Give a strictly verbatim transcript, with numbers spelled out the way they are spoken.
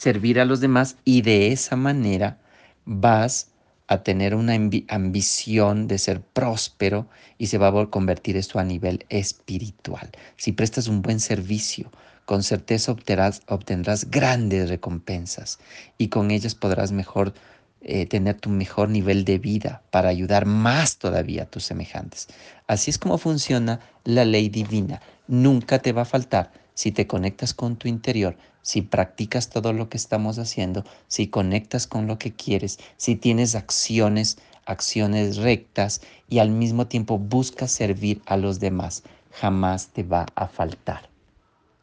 servir a los demás y de esa manera vas a tener una ambi- ambición de ser próspero y se va a vol- convertir esto a nivel espiritual. Si prestas un buen servicio, con certeza obtendrás, obtendrás grandes recompensas y con ellas podrás mejor eh, tener tu mejor nivel de vida para ayudar más todavía a tus semejantes. Así es como funciona la ley divina. Nunca te va a faltar si te conectas con tu interior, si practicas todo lo que estamos haciendo, si conectas con lo que quieres, si tienes acciones, acciones rectas y al mismo tiempo buscas servir a los demás. Jamás te va a faltar.